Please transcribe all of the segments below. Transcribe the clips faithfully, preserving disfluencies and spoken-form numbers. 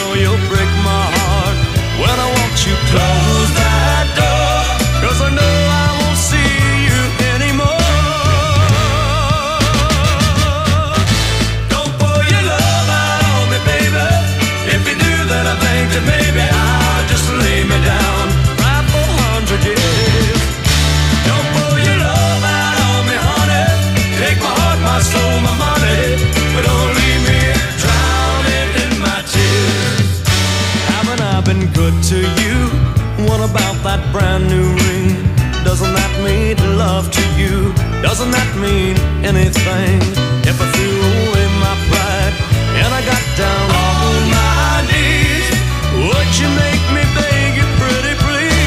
know you'll break my heart when I want you close that door, 'cause I know I won't see you anymore. Don't pour your love out on me, baby. If you do, then I think that maybe I'll just lay me down right for a hundred years. Don't pour your love out on me, honey. Take my heart, my soul, my money, but don't leave me drowning in my tears. Haven't I been good to you? What about that brand new ring? Doesn't that mean love to you? Doesn't that mean anything? If I threw away my pride and I got down on my knees, would you make me beg you pretty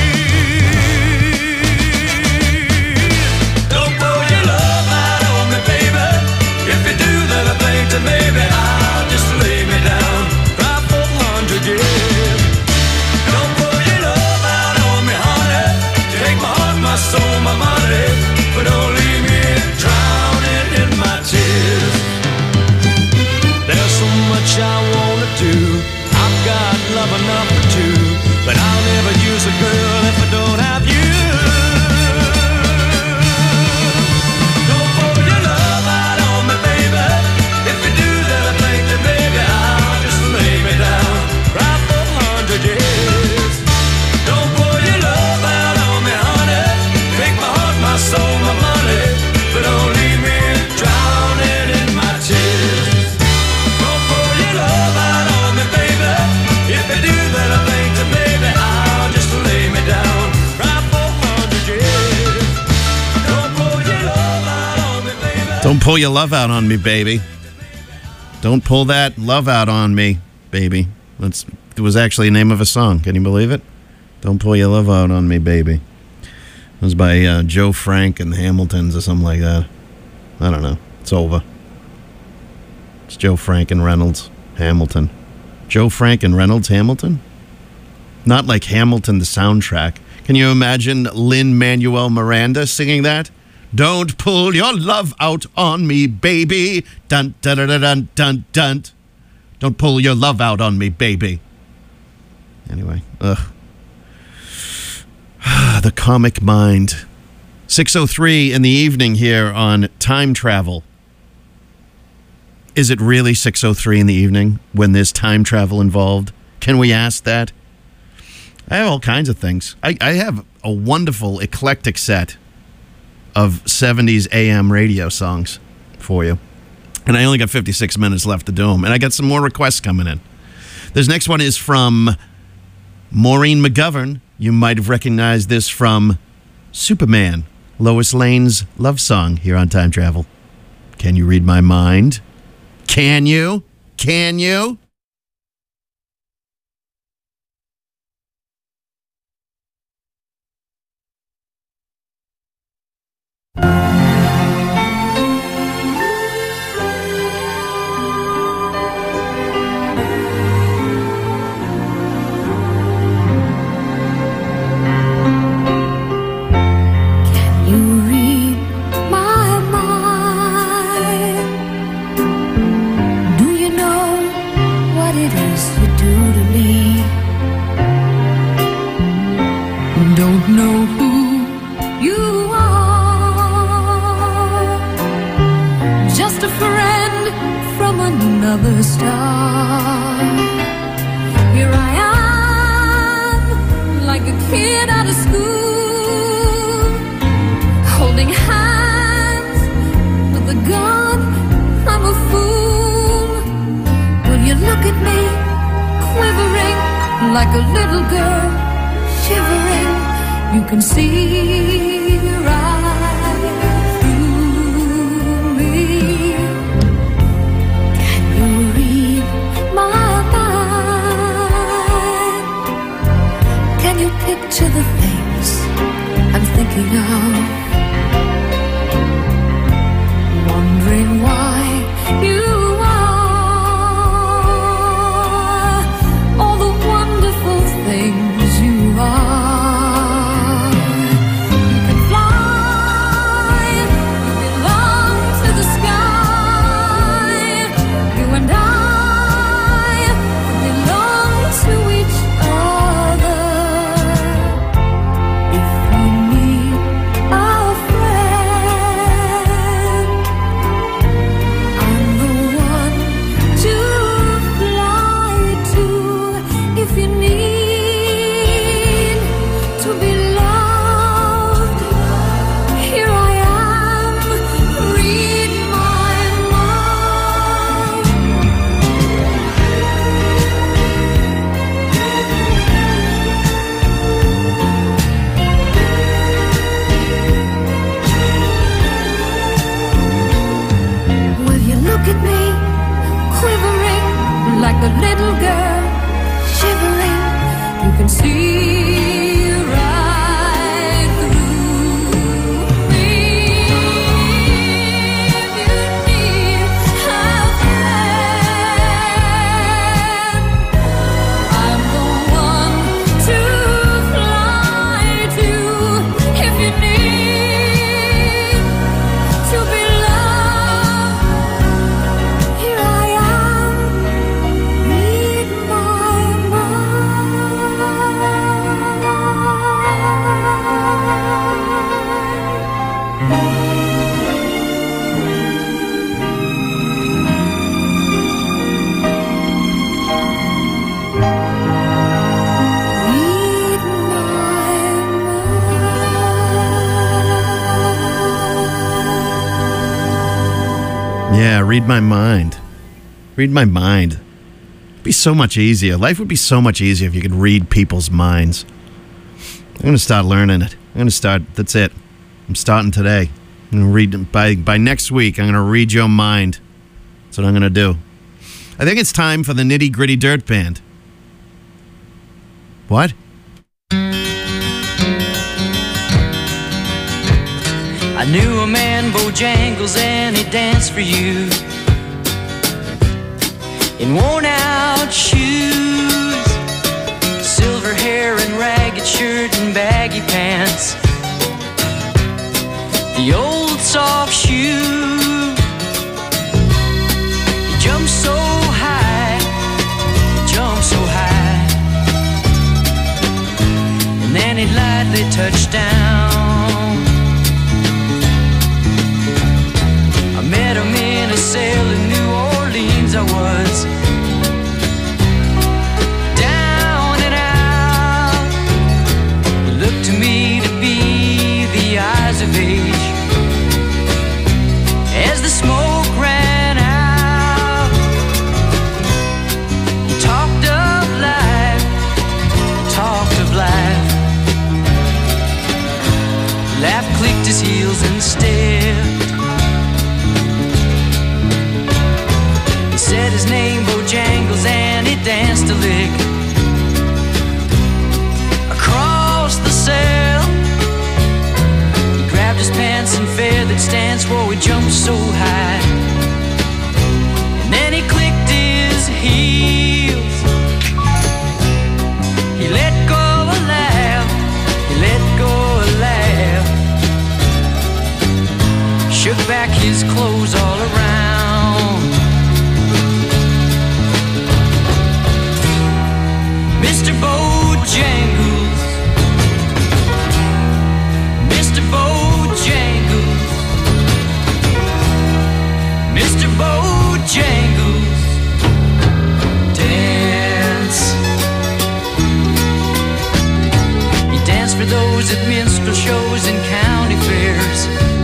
please? Don't pour your love out on me, baby. If you do, then I think that maybe I'll just lay me down right for a hundred years. Don't pour your love out on me, honey. Take my heart, my soul, my money, but don't leave me drowning in my tears. There's so much I wanna do. I've got love enough for two, but I'll never use a girl if I don't have you. Don't pour your love out on me, baby. If you do, then I think that maybe I'll just lay me down right for a hundred years. Don't pour your love out on me, honey. Take my heart, my soul, my money, but don't leave me drowning in my tears. Don't pour your love out on me, baby. If you do, then I think that maybe I'll just lay me down right for a hundred years. Don't pour your love out on me, baby. Don't pull your love out on me, baby. Don't pull that love out on me, baby. That's, it was actually the name of a song. Can you believe it? Don't pull your love out on me, baby. It was by uh, Joe Frank and the Hamiltons or something like that. I don't know. It's over. It's Joe Frank and Reynolds, Hamilton. Joe Frank and Reynolds, Hamilton? Not like Hamilton, the soundtrack. Can you imagine Lin-Manuel Miranda singing that? Don't pull your love out on me, baby. Dun, dun, dun, dun, dun, dun. Don't pull your love out on me, baby. Anyway, ugh. The comic mind. six oh three in the evening here on Time Travel. Is it really six oh three in the evening when there's time travel involved? Can we ask that? I have all kinds of things. I, I have a wonderful eclectic set of seventies A M radio songs for you. And I only got fifty-six minutes left to do them. And I got some more requests coming in. This next one is from Maureen McGovern. You might have recognized this from Superman, Lois Lane's love song here on Time Travel. Can you read my mind? Can you? Can you? Another star. Here I am, like a kid out of school, holding hands with a gun. I'm a fool. Will you look at me, quivering like a little girl, shivering? You can see right through me. Picture the things I'm thinking of, wondering why you are all the wonderful things you are. You can fly can see right through me. If you need a friend, I'm the one to fly to. If you need to be loved, here I am. Read my Yeah, read my mind. Read my mind. It'd be so much easier. Life would be so much easier if you could read people's minds. I'm going to start learning it. I'm going to start. That's it. I'm starting today. I'm going to read by by next week. I'm going to read your mind. That's what I'm going to do. I think it's time for the Nitty Gritty Dirt Band. What? I knew a man, Bojangles, and he danced for you in worn-out shoes, silver hair and ragged shirt and baggy pants, the old soft shoe. He jumped so high, jumped so high, and then he lightly touched down. I met him in a cell in New Orleans. I was down and out. He looked to me to be the eyes of age. As the smoke ran out, he talked of life, talked of life. Laugh clicked his heels and stepped. He said his name, Bojangles, and he danced a lick across the cell. He grabbed his pants and feathered stance, whoa, he jumped so high. And then he clicked his heels. He let go a laugh, he let go a laugh. Shook back his clothes all around. Mister Bojangles, Mister Bojangles, Mister Bojangles, dance. He danced for those at minstrel shows and county fairs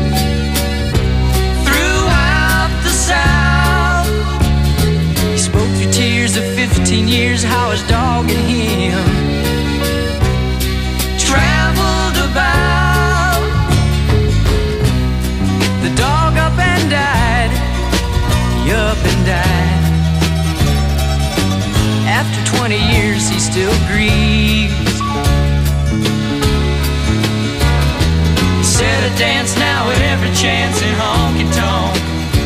throughout the South. He spoke through tears of fifteen years, how his dog and him traveled about. The dog up and died, he up and died. After twenty years he still grieves. He said I dance now at every chance in honky-tonk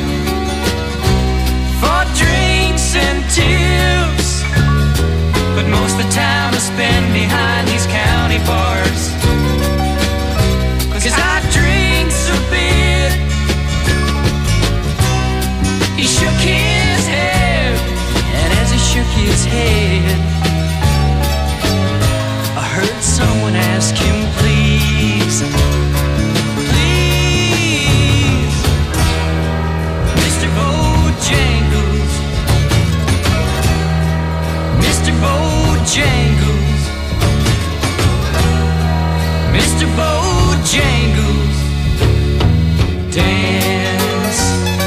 for drinks and tips, but most of the time I spend behind these county bars, 'cause I drinks a bit. He shook his head, and as he shook his head, I heard someone ask him, please, please, Mister Bojangles, Mister Bojangles, Mister Bojangles, dance.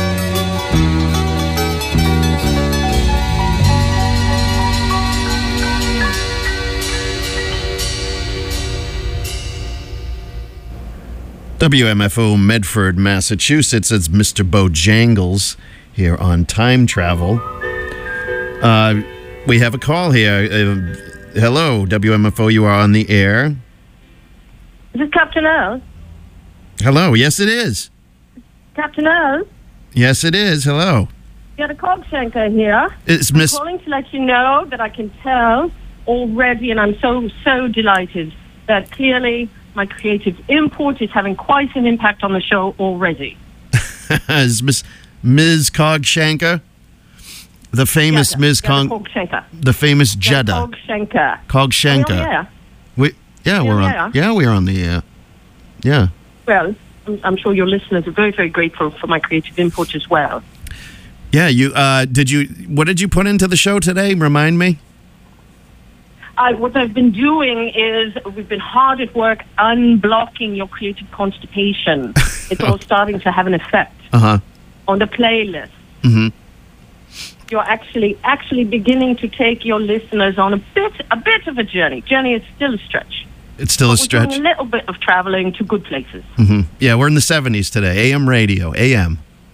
W M F O Medford, Massachusetts. It's Mister Bojangles here on Time Travel. Uh, we have a call here. Uh, Hello, W M F O. You are on the air. Is this Captain Earl? Hello. Yes, it is. Captain Earl? Yes, it is. Hello. You got a Cogshanker here. It's I'm Miss. calling to let you know that I can tell already, and I'm so, so delighted that clearly my creative input is having quite an impact on the show already. is Miss Miz Cogshanker, the famous Jeddah. Miz Jeddah Cog, Cogshanker. the famous Jeddah Cogshanker. Cogshanker. Yeah. We yeah, Yeah, we're on. yeah. Yeah, we're on the air. Yeah. Well, I'm, I'm sure your listeners are very, very grateful for my creative input as well. Yeah, you uh, did you what did you put into the show today? Remind me. I, what I've been doing is we've been hard at work unblocking your creative constipation. It's all starting to have an effect Uh-huh. on the playlist. Mhm. You're actually actually beginning to take your listeners on a bit a bit of a journey. Journey is still a stretch. It's still a We're stretch. doing a little bit of traveling to good places. Mhm. Yeah, we're in the seventies today. A M radio, A M.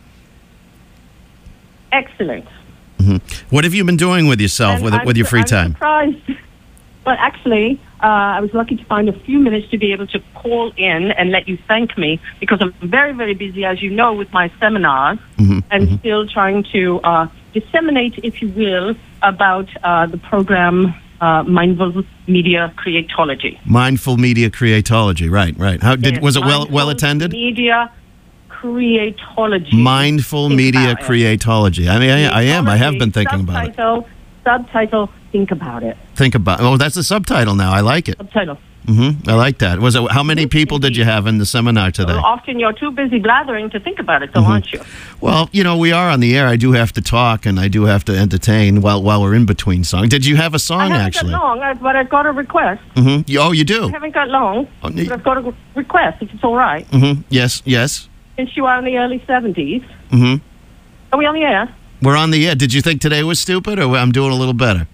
Excellent. What have you been doing with yourself And with I'm with your su- free I'm time? surprised. Well, actually, uh, I was lucky to find a few minutes to be able to call in and let you thank me because I'm very, very busy, as you know, with my seminars Mhm, and still trying to uh, disseminate, if you will, about uh, the program uh, Mindful Media Creatology. Mindful media creatology. Right, right. How did Yes, was it well Mindful well attended? Media Creatology. Mindful Think media about it. creatology. I mean, I, I am. I have been thinking about it. Subtitle, subtitle, think about it. Think about. Oh, that's the subtitle now. I like it. Subtitle. hmm I like that. Was it? How many Yes, people did you indeed. have in the seminar today? Well, often you're too busy blathering to think about it, though, aren't you? Well, you know, we are on the air. I do have to talk and I do have to entertain while while we're in between songs. Did you have a I song haven't actually? got long, I- but I've got a request. hmm Oh, you do. I haven't got long, Oh, but I've got a request, if it's all right. hmm Yes, yes. Since you are in the early seventies, hmm are we on the air? We're on the air. Did you think today was stupid, or I'm doing a little better?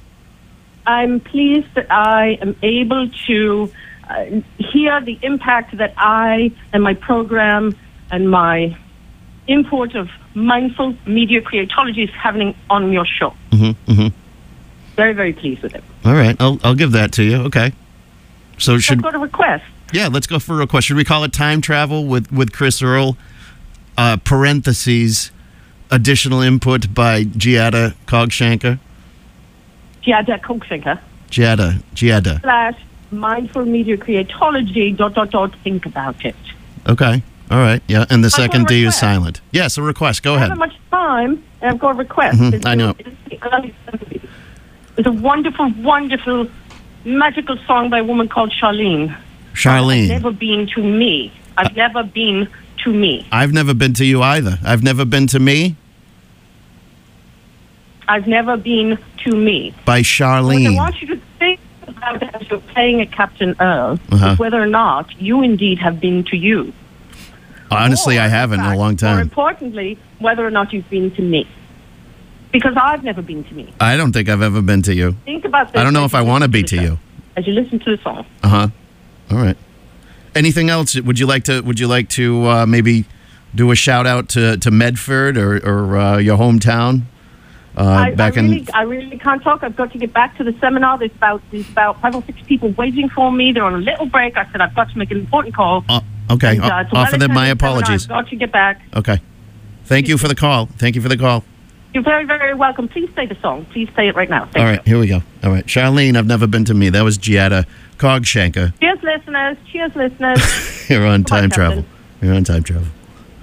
I'm pleased that I am able to uh, hear the impact that I and my program and my import of mindful media creatology is having on your show. hmm hmm Very, very pleased with it. All right, I'll I'll give that to you. Okay. So should I've got a request. yeah, let's go for a request. Should we call it time travel with with Chris Earl? Uh, parentheses, additional input by Giada Cogshanker. Giada Cogshanker Giada, Giada. slash mindful media creatology dot dot dot think about it. Okay. All right. Yeah. And the got a second D is request. silent. Yes, a request. Go I ahead. haven't much time, and I've got a request. Mhm, It's I know. the- it's the early seventies. It's a wonderful, wonderful, magical song by a woman called Charlene. Charlene. Never been to me. I've never been to me. I've never been to you either. I've never been to me I've never been to me. by What I Charlene. want you to think about as you're playing at Captain Earl Uh-huh. is whether or not you indeed have been to you. Honestly, Or, I haven't in a fact, long More time. importantly, whether or not you've been to me. Because I've never been to me. I don't think I've ever been to you. Think about this. I don't know as if I you want to listen be the to show, you. As you listen to the song. Uh huh. All right. Anything else? Would you like to? Would you like to uh, maybe do a shout out to, to Medford or, or uh, your hometown? Uh, I, back I, really, in. I really can't talk. I've got to get back to the seminar. There's about there's about five or six people waiting for me. They're on a little break. I said I've got to make an important call. Uh, okay. And, uh, it's a Offer them my well-attended seminar. apologies. I've got to get back. Okay. Thank you for the call. Thank you for the call. You're very, very welcome. Please play the song. Please play it right now. Thank All right, here we go. All right, Charlene, I've never been to me. That was Giada Cogshanker. you. Cheers, listeners. Cheers, listeners. You're on Come on, time Captain. travel. You're on time travel.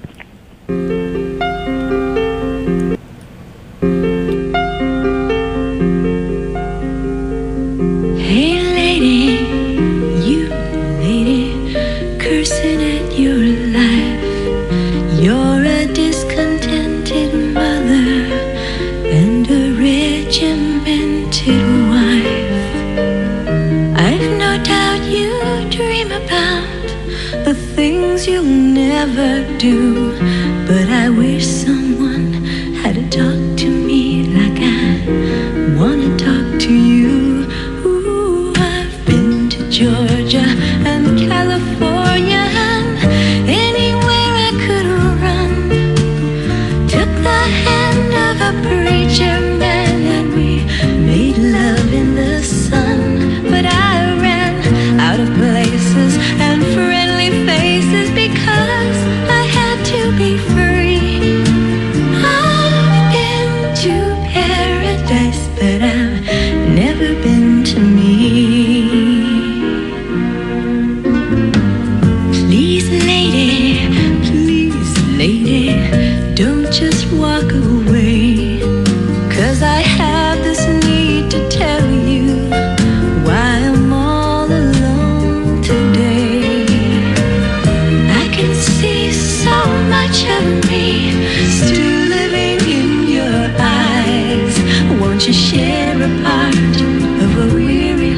Hey lady, you lady, cursing at your life. You're a discontented mother and a regimented wife. I've no doubt you dream about the things you'll never do, but I wish someone had to talk to me like I wanna talk to you. Ooh, I've been to Georgia and California and anywhere I could run. Took the hand of a preacher man and we made love in the sun.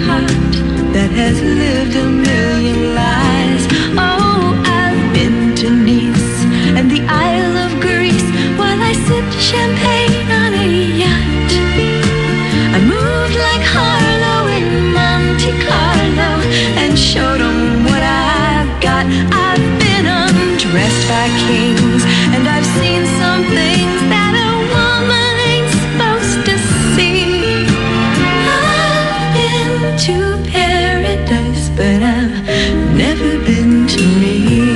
heart that has lived a million lives. Oh, I've been to Nice and the Isle of Greece while I sipped champagne on a yacht. I moved like Harlow in Monte Carlo and showed 'em what I've got. I've been undressed by kings and I've seen some things that a woman ain't supposed to see. I've been to paradise, but I've never been to me.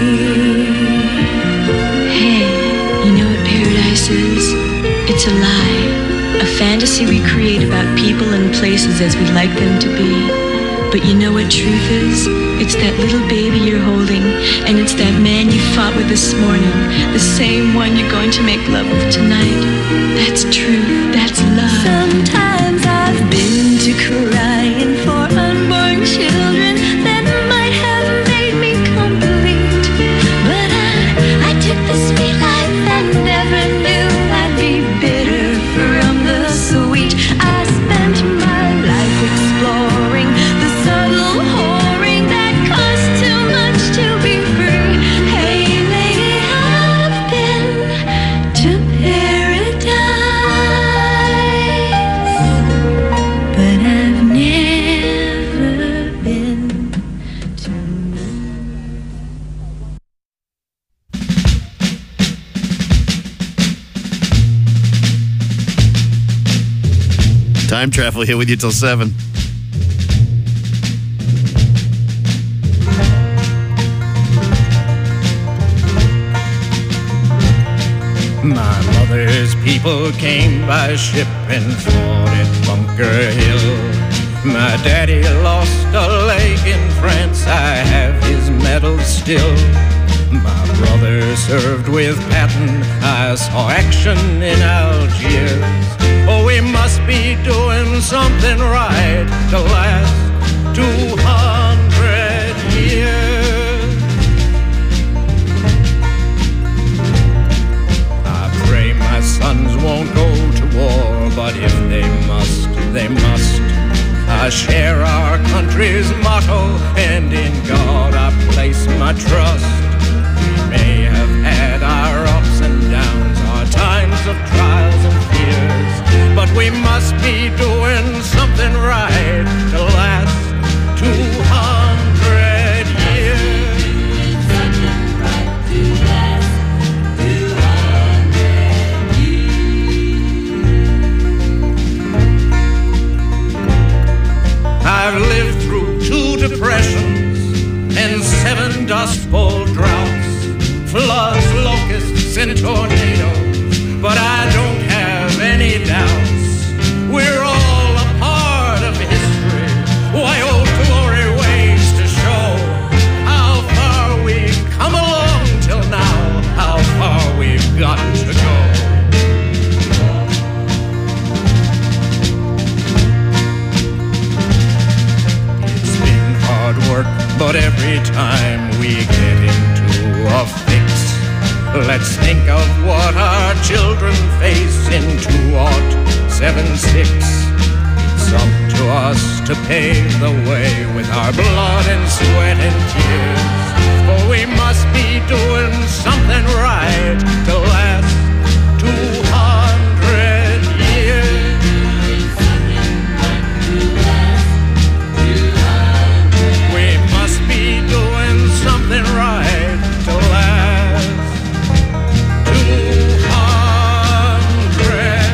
Hey, you know what paradise is? It's a lie. A fantasy we create about people and places as we'd like them to be. But you know what truth is? It's that little baby you're holding, and it's that man you fought with this morning, the same one you're going to make love with tonight. That's truth, that's love. Sometimes I've been to crying for unborn children that might have made me complete. But I, I took the sweet life and never knew I'd be bitter from the sweet. I spent my life exploring the subtle whoring that costs too much to be free. Hey lady, I've been to paradise, but I've never been to me. Time travel here with you till seven. My mother's people came by ship and fought at Bunker Hill. My daddy lost a leg in France, I have his medal still. My brother served with Patton, I saw action in Algiers. Oh, we must be doing something right to last two hundred years. I pray my sons won't go to war, but if they must, they must. I share our country's motto, and in God I place my trust. We may have had our ups and downs, our times of trials and fears, but we must be doing something right to last two hundred years. I've lived through two depressions and seven dust bowl droughts, floods, locusts, and tornadoes, but I don't have any doubts. We're all a part of history. Why old glory ways to show how far we've come along till now, how far we've got to go. It's been hard work, but every time we get into a fix, let's think of what our children face in two oh seven six. It's up to us to pave the way with our blood and sweat and tears. For we must be doing something right to last two hundred years. We must be doing something right to last two hundred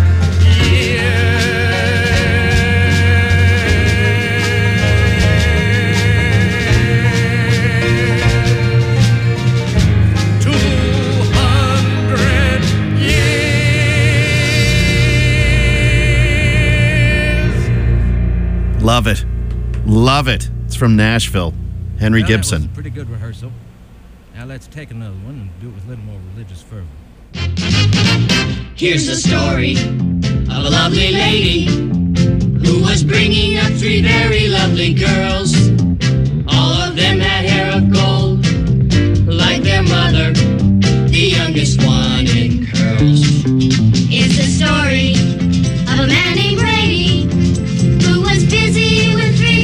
years. Two hundred years. Love it. Love it. It's from Nashville. Henry Well, that was Gibson. a pretty good rehearsal. Now let's take another one and do it with a little more religious fervor. Here's the story of a lovely lady who was bringing up three very lovely girls. All of them had hair of gold, like their mother, the youngest one in curls. It's the story of a man named Brady who was busy with three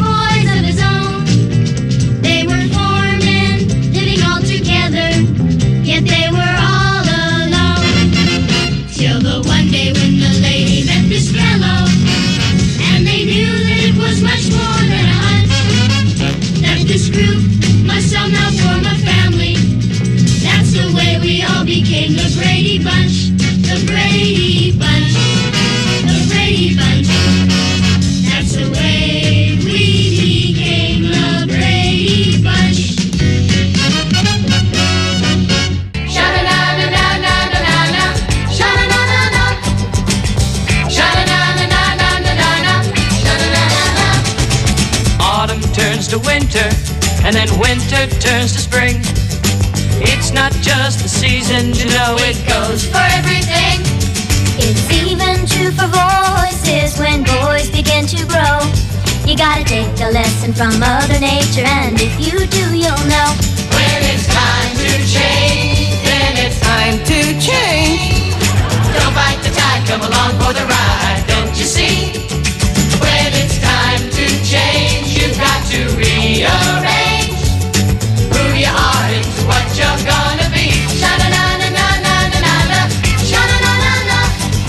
turns to winter, and then winter turns to spring. It's not just the season, you know it goes for everything. It's even true for voices when boys begin to grow. You gotta take a lesson from Mother Nature, and if you do, you'll know. When it's time to change, then it's time to change. Don't bite the tide, come along for the ride, don't you see? When it's time to change, you've got to rearrange who you are into what you're gonna be. Sha-na-na-na-na-na-na-na, sha-na-na-na-na,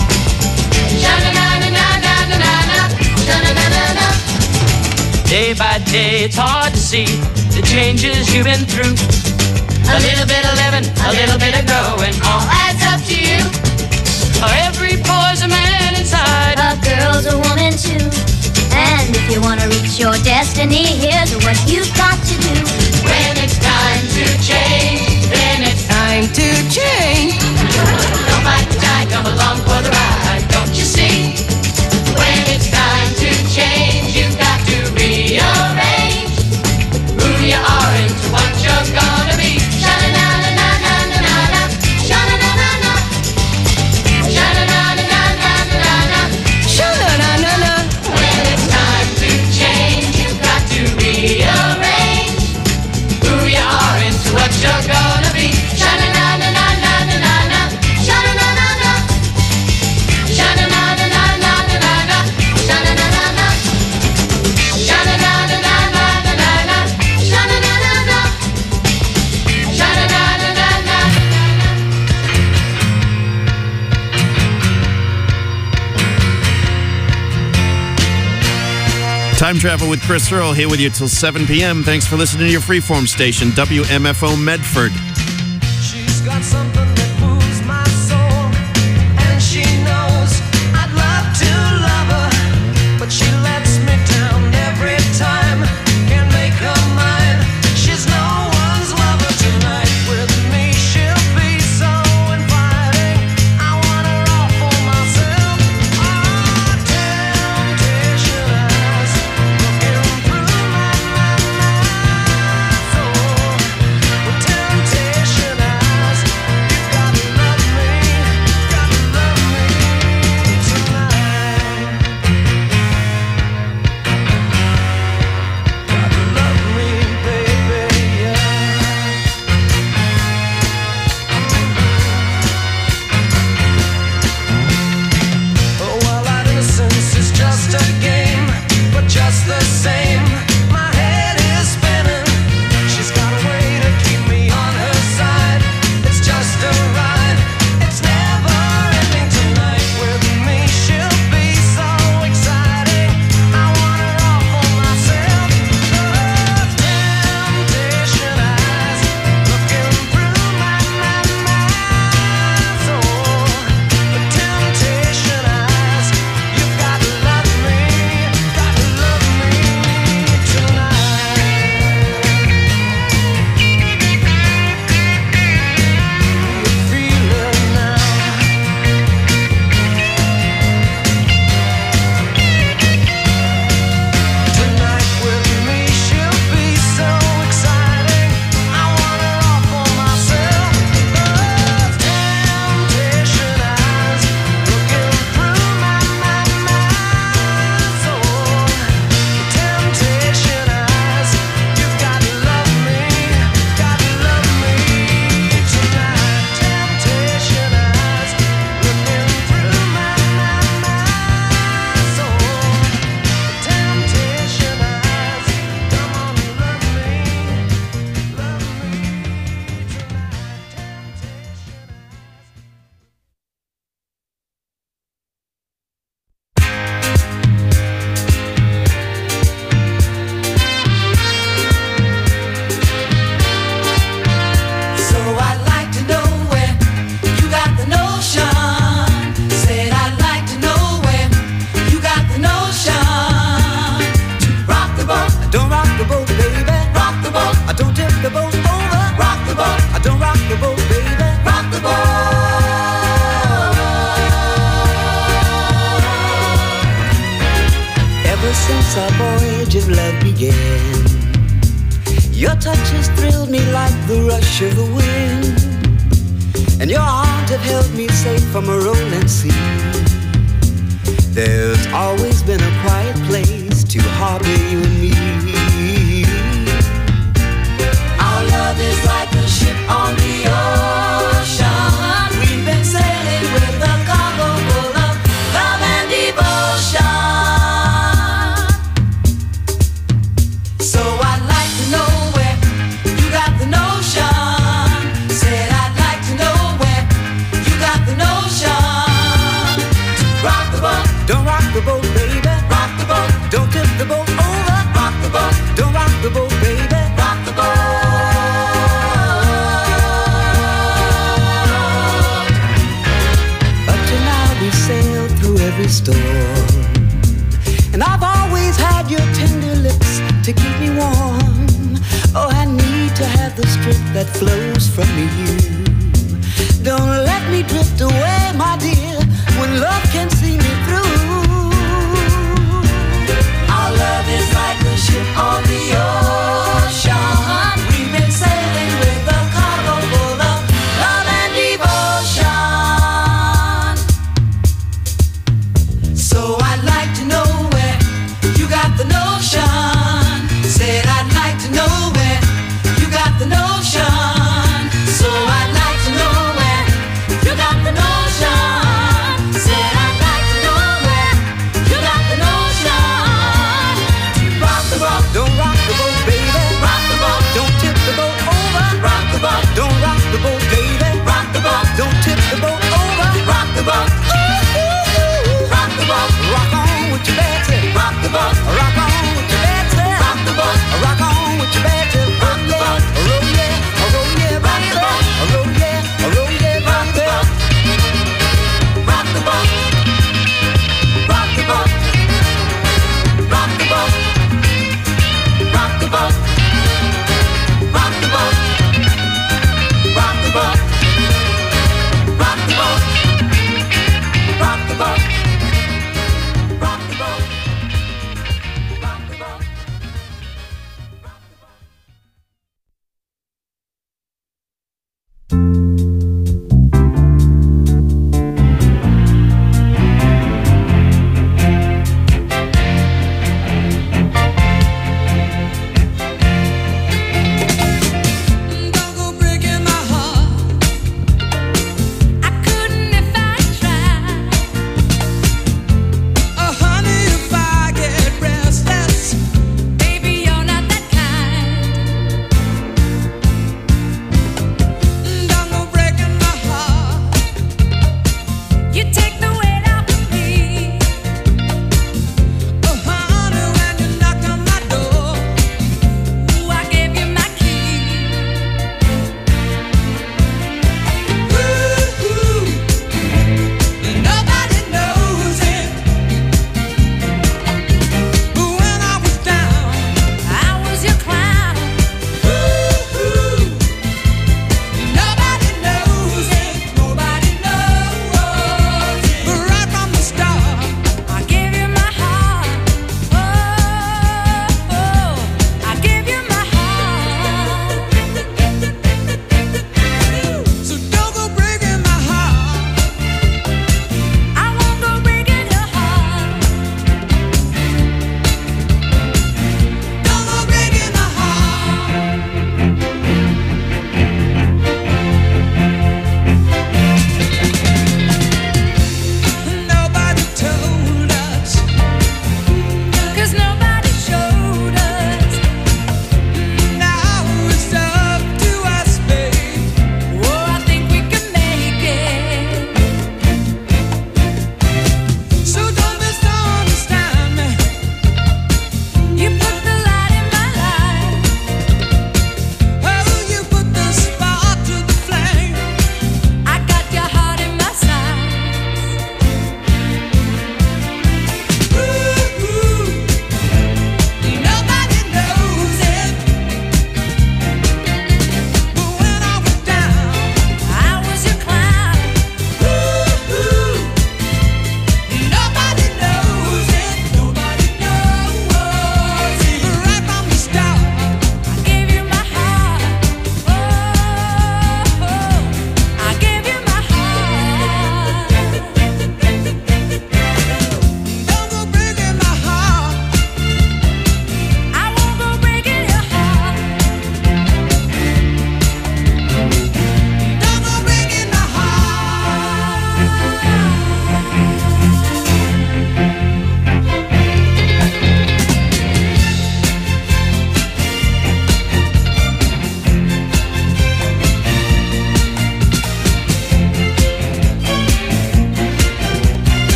sha-na-na-na-na-na-na-na, sha-na-na-na-na. Day by day, it's hard to see the changes you've been through. A little bit of living, a little bit of growing, all adds up to you. Every boy's a man inside, a girl's a woman too. And if you wanna reach your destiny, here's what you've got to do. When it's time to change, then it's time to change. Don't bite the tide, come along for the ride, don't you see? When it's time to change, you've got to rearrange who you are into what you're gonna be. Sha-na-na-na-na-na-na-na, sha-na-na-na-na, sha-na-na-na-na-na-na-na, sha-na-na-na-na. When it's time to change, you've got to rearrange who you are into what you're gonna be. Sha-na-na-na-na-na-na-na, sha-na-na-na-na, sha-na-na-na-na-na-na-na, sha-na-na-na-na, sha-na-na-na-na-na-na-na, sha-na-na-na-na, sha-na-na-na-na-na. Time Travel with Chris Earl here with you till seven p.m. Thanks for listening to your freeform station, W M F O Medford. She's got something that moves my soul, and she knows I'd love to love her, but she lets me down every time. Can't make her mine. She's no one's lover tonight. With me she'll be so inviting. I want her all for myself. Oh, temptation eyes looking through my, my, my soul. With temptation eyes, you of love began. Your touch has thrilled me like the rush of the wind, and your arms have held me safe from a rolling sea. There's always been a quiet place to harbor you and me. Our love is like a ship on the ocean. We've been sailing with a cargo full of love and devotion. So I'd like to know where you got the notion. Said I'd like to know where you got the notion. Rock the boat, don't rock the boat, baby. Rock the boat, don't tip the boat over. Rock the boat, don't rock the boat, baby. Rock the boat. Up to now we sailed through every storm, and I've always had your tender lips to keep me warm. Oh, I need to have the strength that flows from you. Don't let me drift away, my dear, when love can see me through. Our love is like a ship on the ocean. We've been sailing with a cargo full of love and devotion. So I'd like to know where you got the notion. Said I'd like to know where you got the notion. So I'd like to know where you got the notion. Said I'd like to know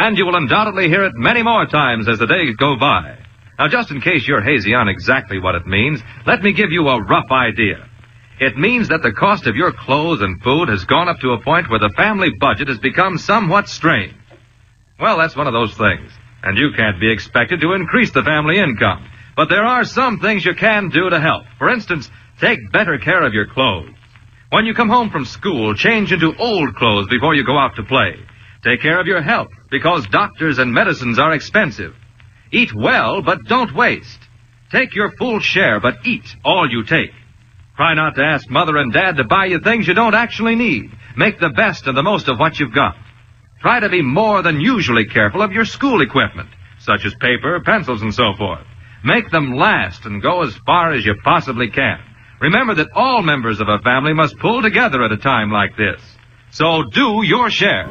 And you will undoubtedly hear it many more times as the days go by. Now, just in case you're hazy on exactly what it means, let me give you a rough idea. It means that the cost of your clothes and food has gone up to a point where the family budget has become somewhat strained. Well, that's one of those things, and you can't be expected to increase the family income. But there are some things you can do to help. For instance, take better care of your clothes. When you come home from school, change into old clothes before you go out to play. Take care of your health, because doctors and medicines are expensive. Eat well, but don't waste. Take your full share, but eat all you take. Try not to ask Mother and Dad to buy you things you don't actually need. Make the best and the most of what you've got. Try to be more than usually careful of your school equipment, such as paper, pencils, and so forth. Make them last and go as far as you possibly can. Remember that all members of a family must pull together at a time like this. So do your share.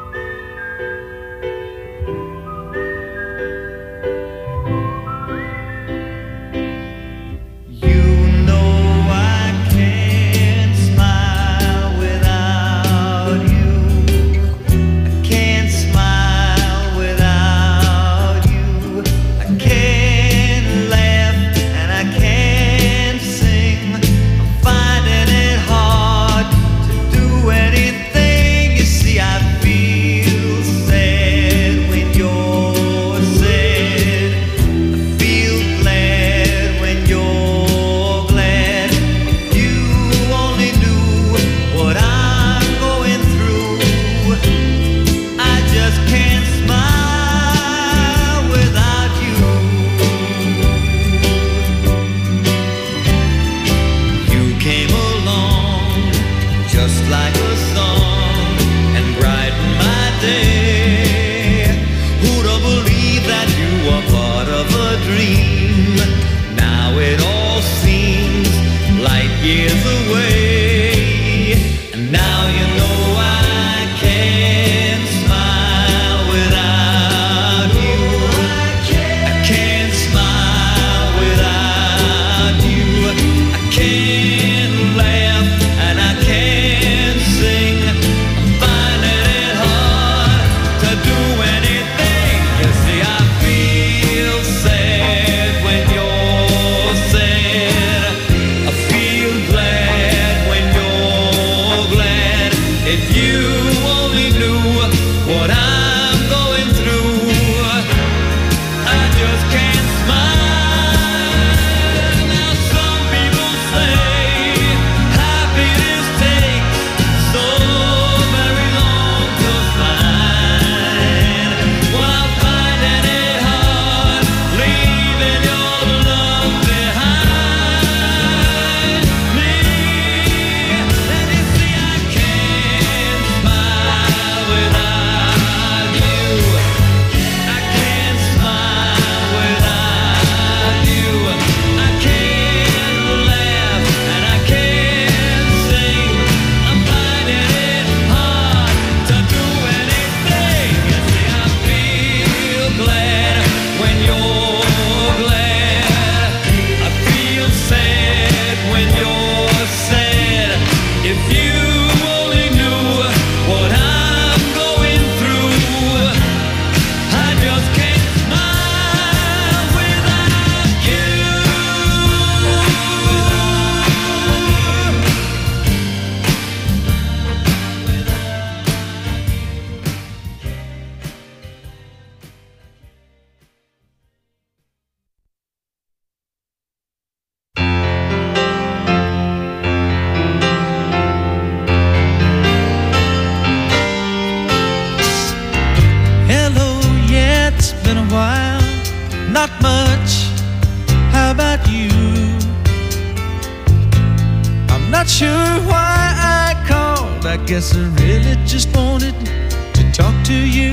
Guess I really just wanted to talk to you.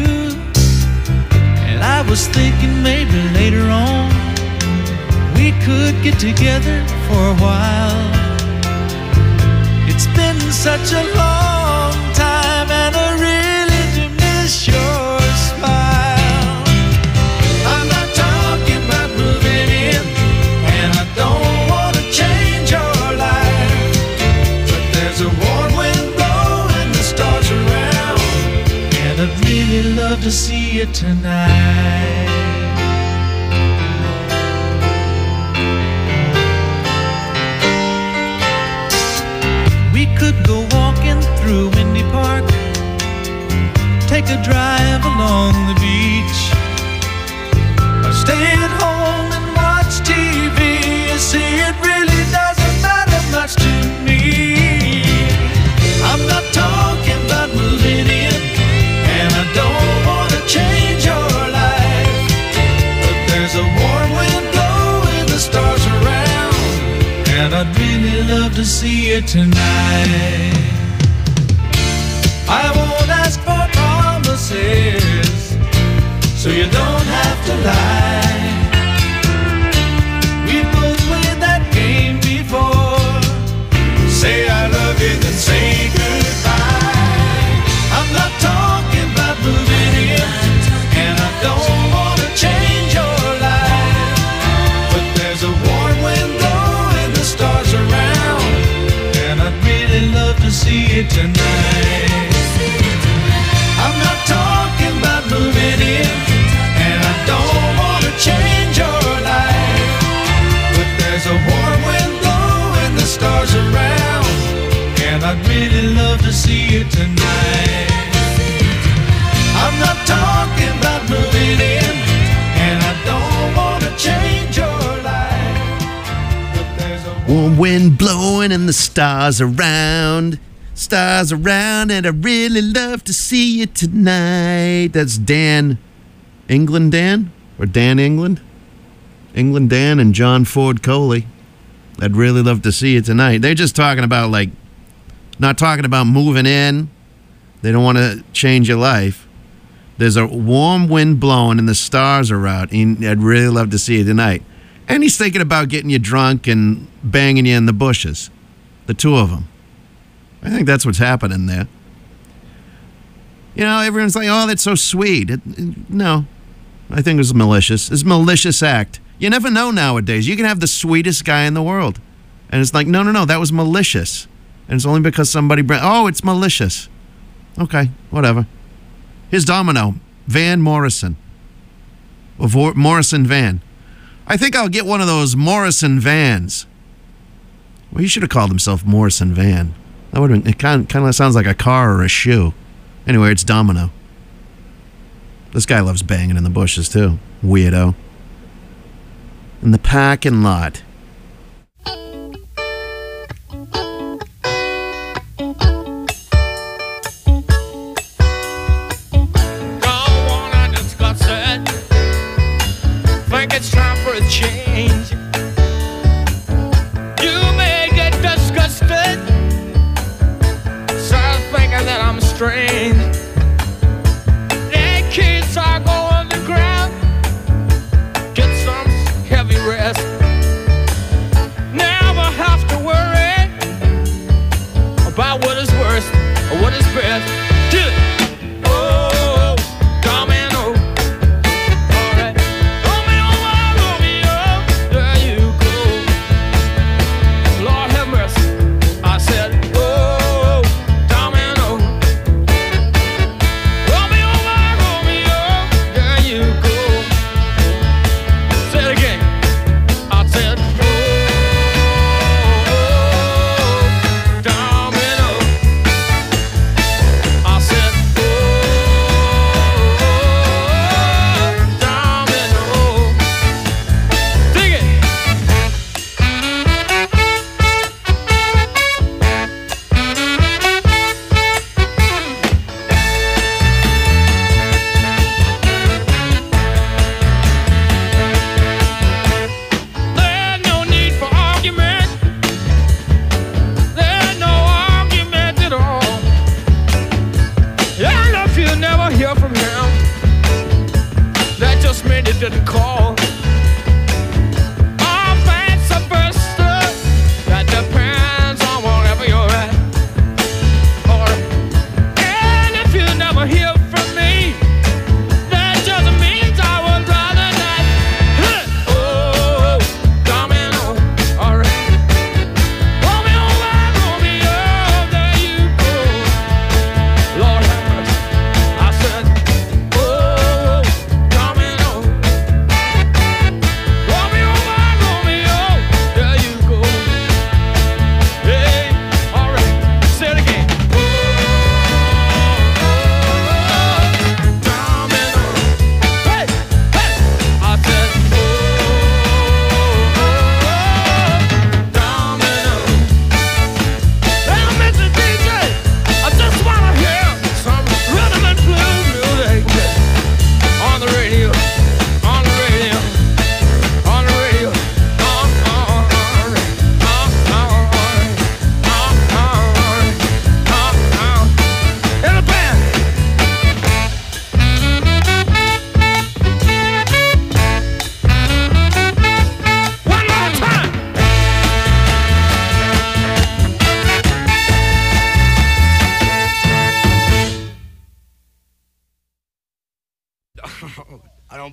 And I was thinking maybe later on we could get together for a while. It's been such a long time and I really do miss your smile. I'm not talking about moving in, and I don't want to change your life, but there's a warm wind blowing the stars around, and I'd really love to see you you tonight. We could go walking through Windy Park, take a drive along the beach, or stay at home and watch T V. You see, it really doesn't matter much to me. I'm not talking about moving in, and I don't want to change your life, but there's a warm wind blowing the stars around, and I'd really love to see you tonight. I won't ask for promises, so you don't have to lie. We both played that game before. Say I love you, then say goodbye. I'm not talking about moving in, and I don't want to change your life, but there's a warm wind blowing the stars around, and I'd really love to see you tonight. I'm not talking about moving in, and I don't want to change your life, but there's a warm wind blowing the stars around, and I'd really love to see you tonight. I'm not talking about moving in, and I don't want to change your life, but there's a Warm wind blowing and the stars around. Stars around, and I really love to see you tonight. That's Dan England Dan? Or Dan England? England Dan and John Ford Coley. I'd really love to see you tonight. They're just talking about, like, not talking about moving in. They don't want to change your life. There's a warm wind blowing and the stars are out, and I'd really love to see you tonight. And he's thinking about getting you drunk and banging you in the bushes. The two of them. I think that's what's happening there. You know, everyone's like, oh, that's so sweet. It, it, no, I think it was malicious. It's a malicious act. You never know nowadays. You can have the sweetest guy in the world. And it's like, no, no, no, that was malicious. And it's only because somebody, bring, oh, it's malicious. Okay, whatever. Here's Domino, Van Morrison. Or Vor- Morrison Van. I think I'll get one of those Morrison Vans. Well, he should have called himself Morrison Van. That would have been, it kind of, kind of sounds like a car or a shoe. Anyway, it's Domino. This guy loves banging in the bushes, too. Weirdo. In the parking lot. Don't wanna discuss it. Think it's time for a change. You may get disgusted, start thinking that I'm strange. That kids are going to ground, get some heavy rest.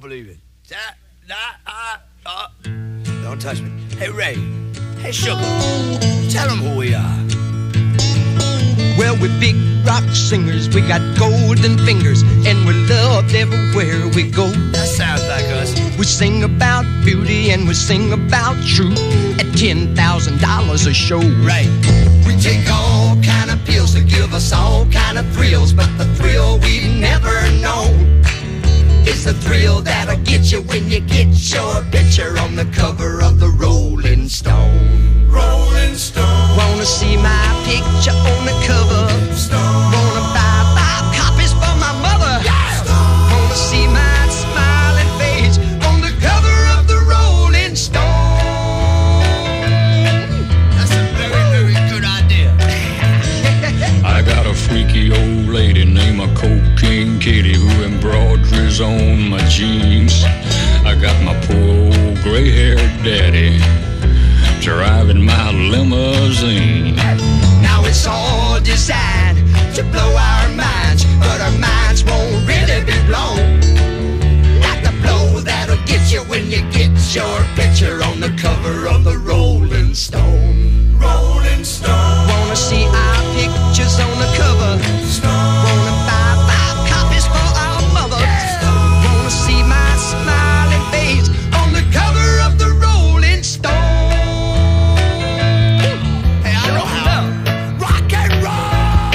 won't believe it. That, that, uh, uh. Don't touch me. Hey, Ray. Hey, Sugar. Tell them who we are. Well, we're big rock singers, we got golden fingers, and we're loved everywhere we go. That sounds like us. We sing about beauty and we sing about truth at ten thousand dollars a show. Right. We take all kind of pills to give us all kind of thrills, but the thrill we've never known is the thrill that'll get you when you get your picture on the cover of the Rolling Stone. Rolling Stone. Wanna see my picture on the cover? Stone. Wanna buy five copies for my mother? Yeah. Stone. Wanna see my smiling face on the cover of the Rolling Stone? That's a very, very good idea. I got a freaky old lady named a Cocaine Kitty who embroideries on my jeans. I got my poor old gray-haired daddy driving my limousine. Now it's all designed to blow our minds, but our minds won't really be blown like the blow that'll get you when you get your picture on the cover of the Rolling Stone. Rolling Stone. Wanna see our pictures on the cover? Stone. Wanna buy five copies for our mother? Yeah. Wanna see my smiling face on the cover of the Rolling Stone? Hey, I know how. Rock and roll.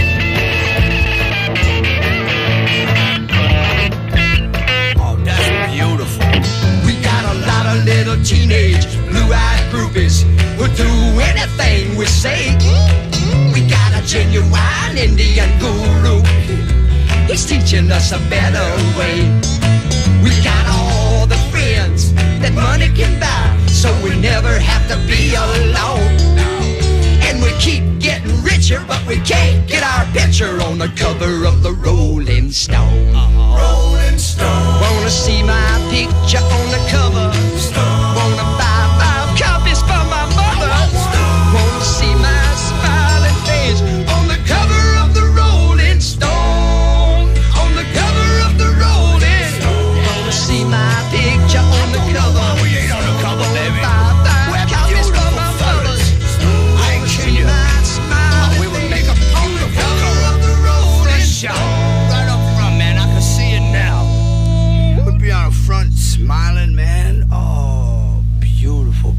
Oh, that's beautiful. We got a lot of little teenage blue-eyed groupies who do anything we say. We got a genuine Indian guru. He's teaching us a better way. We got all the friends that money can buy, so we never have to be alone. And we keep getting richer, but we can't get our picture on the cover of the Rolling Stone. Rolling Stone. Wanna see my picture on the cover? Stone. Wanna buy five copies for my mother? Stone. Wanna see my smiling face on the cover of the Rolling Stone? On the cover of the Rolling Stone. Wanna see my picture on the cover? We ain't on the cover, baby. Five, five We're copies for beautiful my fellas. mother. I ain't kidding you. My smiling We would face make a beautiful cover cover. of the Rolling Fresh Stone. out. Right up front, man. I can see it now. We'd be on the front smiling, man. Oh, beautiful.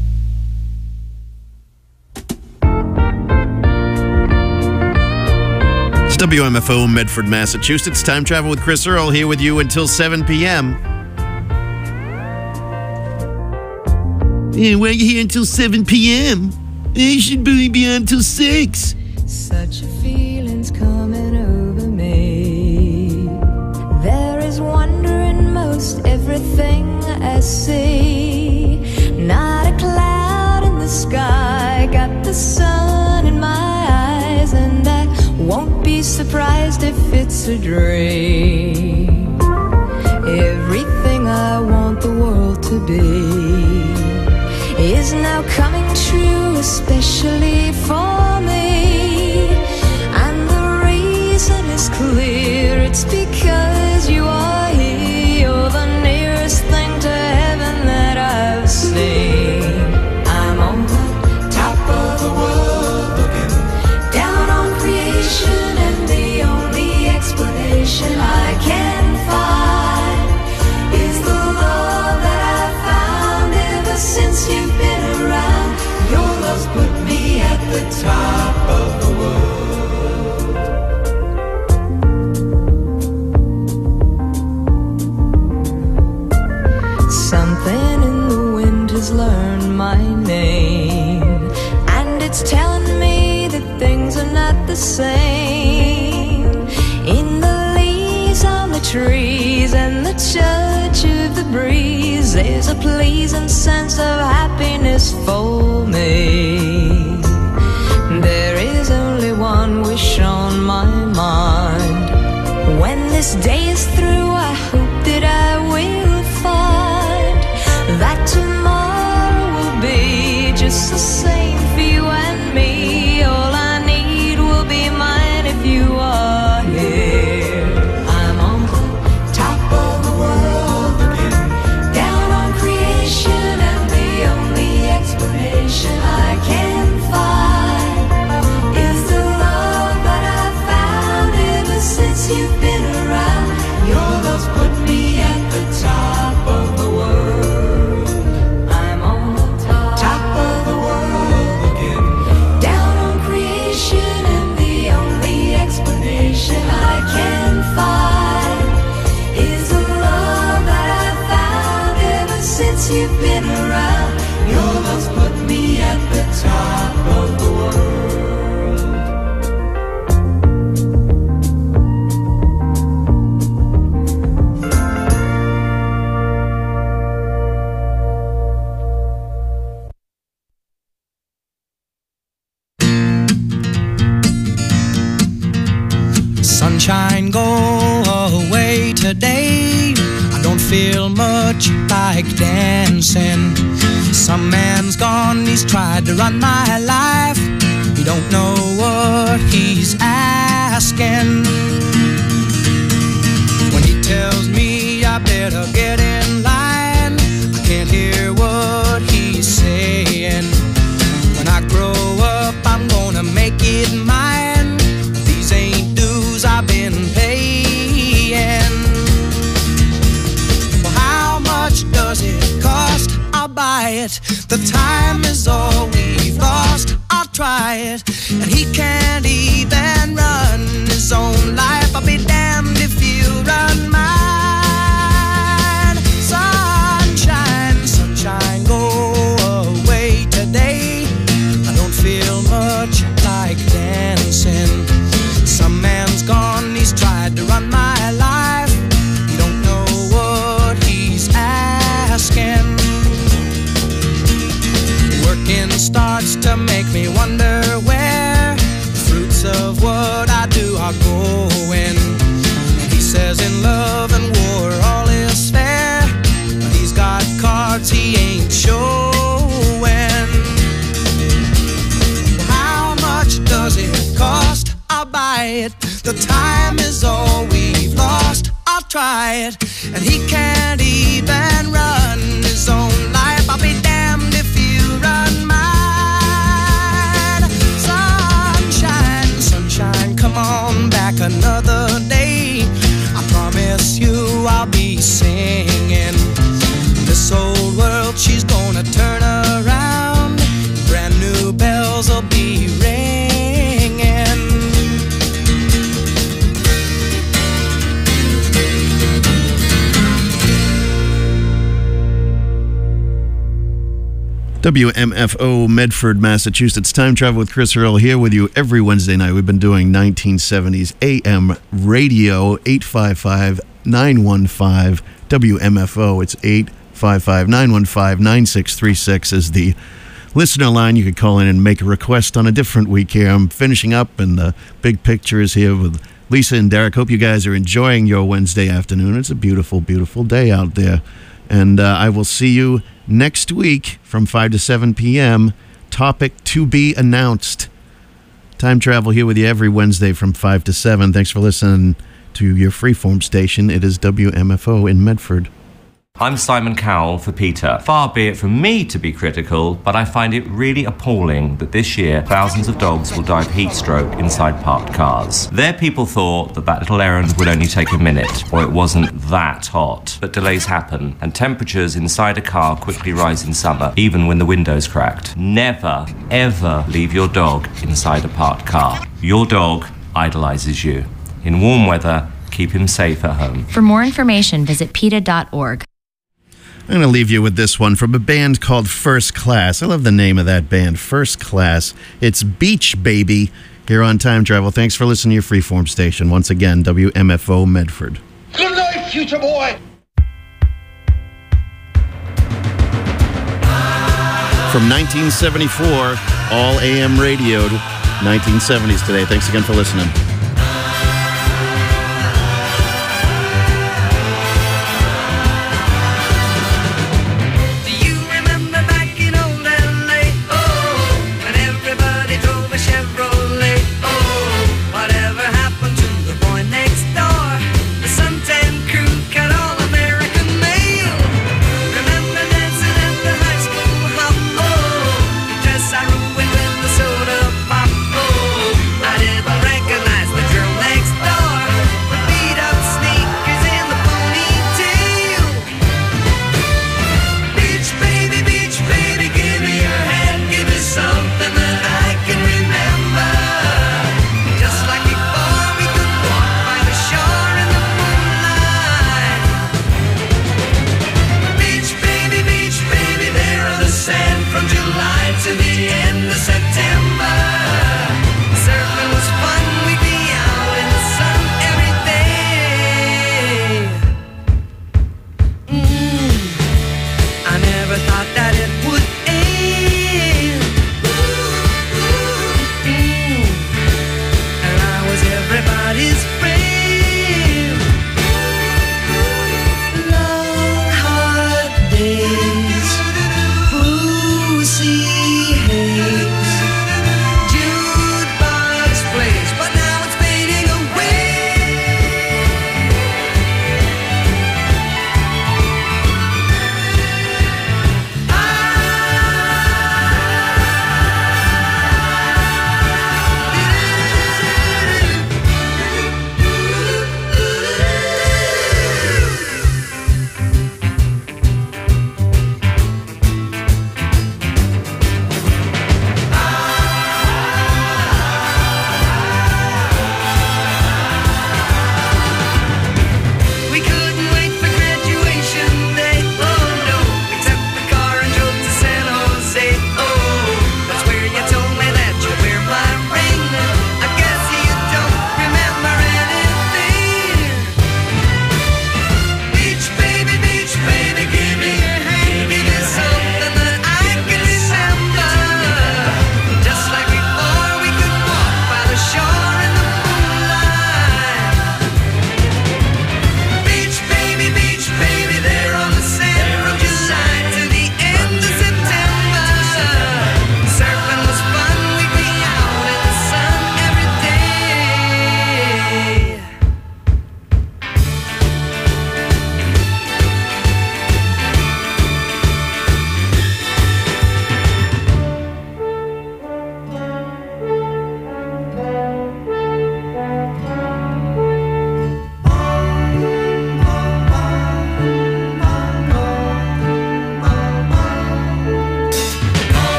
It's W M F O, Medford, Massachusetts. Time travel with Chris Earl here with you until seven p.m. Yeah, why are you here until seven p.m.? You should really be on until six. Such a feeling's coming over me. There is wonder in most everything I see. Not a cloud in the sky, got the sun in my eyes, and I won't be surprised if it's a dream. Everything I want the world to be is now coming true, especially for me. And the reason is clear, it's because you are here. You're the nearest thing to heaven that I've seen. I'm on the top of the world, looking down on creation, and the only explanation I can find is the love that I've found ever since you've been around. Your love's put me at the top of the world. Something in the wind has learned my name, and it's telling me that things are not the same. In the leaves on the trees and the touch of the breeze, there's a pleasing sense of happiness for me. There is only one wish on my mind. When this day is through, I hope that I will find that tomorrow will be just the same for you and me. All I need will be mine if you are here. I'm on the top of the world, like dancing. Some man's gone, he's tried to run my life. He don't know what he's asking. When he tells me I better get in line, I can't hear what he's saying. When I grow up, I'm gonna make it mine. These ain't dues I've been paying. Well, how much does it cost? I'll buy it. The time is all we've lost. I'll try it. And he can't even run his own life. I'll be damned if you run mine. Sunshine, sunshine, go away today. I don't feel much like dancing. Some man's gone, he's tried to run my life. You don't know what he's asking. Working starts to make me wonder where the fruits of what I do are going. And he says in love and war all is fair, but he's got cards he ain't showing. How much does it cost? I'll buy it. The time is all we've lost. I'll try it. And he can't even run his own life. I'll be damned if you run mine. Sunshine, sunshine, come on back another day. I promise you I'll be singing. This old world, she's gonna turn around. Brand new bells will be ringing. W M F O Medford, Massachusetts. Time Travel with Chris Earl here with you every Wednesday night. We've been doing nineteen seventies A M radio. Eight five five, nine one five, W M F O. It's eight five five, nine one five, nine six three six is the listener line. You could call in and make a request on a different week here. I'm finishing up, and the big picture is here with Lisa and Derek. Hope you guys are enjoying your Wednesday afternoon. It's a beautiful, beautiful day out there. And uh, I will see you next week from five to seven p.m. Topic to be announced. Time Travel here with you every Wednesday from five to seven. Thanks for listening to your freeform station. It is W M F O in Medford. I'm Simon Cowell for PETA. Far be it from me to be critical, but I find it really appalling that this year thousands of dogs will die of heat stroke inside parked cars. Their people thought that that little errand would only take a minute, or it wasn't that hot. But delays happen, and temperatures inside a car quickly rise in summer, even when the window's cracked. Never, ever leave your dog inside a parked car. Your dog idolizes you. In warm weather, keep him safe at home. For more information, visit PETA dot org. I'm going to leave you with this one from a band called First Class. I love the name of that band, First Class. It's Beach Baby here on Time Travel. Thanks for listening to your freeform station. Once again, W M F O Medford. Good night, future boy! From nineteen seventy-four, all A M radioed, nineteen seventies today. Thanks again for listening.